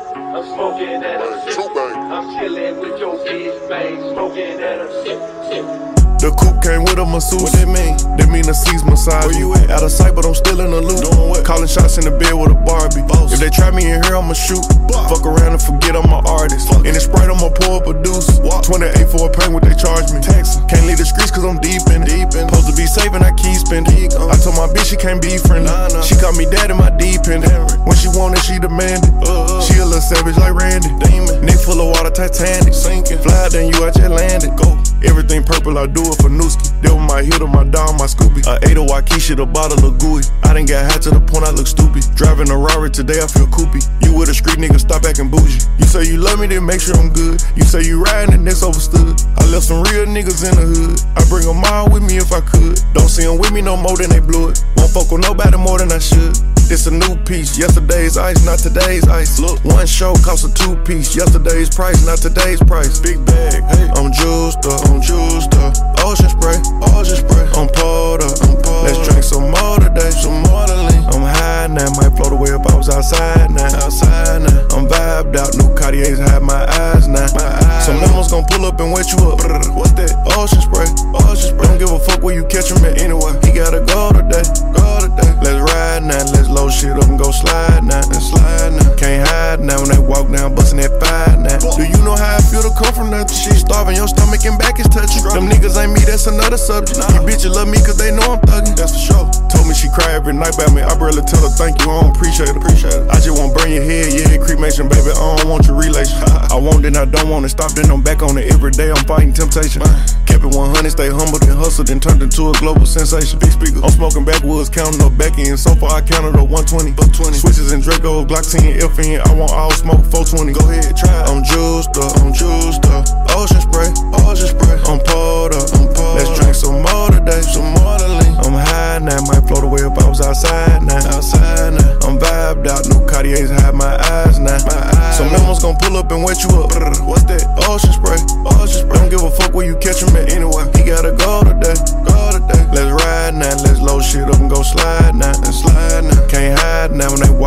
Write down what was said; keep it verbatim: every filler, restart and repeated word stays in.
I'm smoking and I'm sipping. I'm chilling with your bitch, man. Smoking and I'm sipping. The coupe came with a masseuse. What that mean? That mean the seats massage. Where you at? Out of sight, but I'm still in the loop. Doing what? Calling shots in the bed with a Barbie. Boss. If they try me in here, I'ma shoot. Boss. Fuck around and forget I'm an artist. Fuck. In the Sprite, I'ma pour up a deuce. What? twenty-eight for a pain, what they charge me. Texas. Can't leave the streets cause I'm deep in it. Deep in it. Supposed to be safe and I keep spending. Here you go. I told my bitch she can't be friendly. Nah, nah. She called me dad in my deep end. Damn right. When she wanted, she demanded. Uh, uh. She a little savage like Randy. Demon. Neck full of water, Titanic. Sinking. Fly, then you out just landed. Go. Everything purple, I do it for Nooski. They were my hitter, my dog, my Scooby. A eight of Waukesha, the bottle of gooey. I done got high to the point I look stupid. Driving a Rari today, I feel coopy. You with a street nigga, stop acting bougie. You say you love me, then make sure I'm good. You say you riding, and that's overstood. I left some real niggas in the hood. I bring them all with me if I could. Don't see them with me no more than they blew it. Won't fuck with nobody more than I should. This a new piece, yesterday's ice, not today's ice. Look, one show cost a two piece, yesterday's price, not today's price. Big bag, hey, I'm juiced up, I'm juiced up. Ocean spray, ocean spray. I'm poured up, I'm poured. Let's drink some more today, some more to lean. I'm high now, might float away if I was outside now. Outside now, I'm vibed out, new Cartiers hide my eyes now. My eyes. Some lemons gon' pull up and wet you up. What's that? Ocean spray, ocean spray. Don't give a fuck where you catch him at anyway. He gotta go today, go today. Let's ride now, let's load shit up and go slide now, and slide now. Can't hide now when they walk down, bustin' that five now. Do you know how I feel to come from nothing? Shit starving, your stomach and back is touching. Them niggas ain't me, that's another subject. You bitches love me cause they know I'm thuggin'. That's for sure. Told me she cry every night about me. I barely tell her thank you, I don't appreciate it. Appreciate it. I just won't burn your head, yeah, cremation, baby. I don't want your relation. I want it, I don't want it. Stop, then I'm back on it every day. I'm fighting temptation. Kept it one hundred, stay humble, then hustled, then turned into a global sensation. Big speaker. I'm smoking backwoods, counting up back in. So far I counted up one twenty. Switches and Draco, Glock ten, F N. I want all smoke, four twenty. Go ahead, try it. I'm juiced up, I'm juiced up. Ocean spray, ocean spray. I'm poured up, I'm poured. Let's drink some more today, some more to lean. I'm high now, might float away if I was outside now. Outside now. I'm vibed out, new Cartiers hide my eyes now. My eyes. Some lemons gon' pull up and wet you up. What's that? Ocean spray, ocean spray. Don't give a fuck where you catch him at anyway. He gotta go today, go today. Let's ride now, let's load shit up and go slide now, and slide now. Can't hide now when they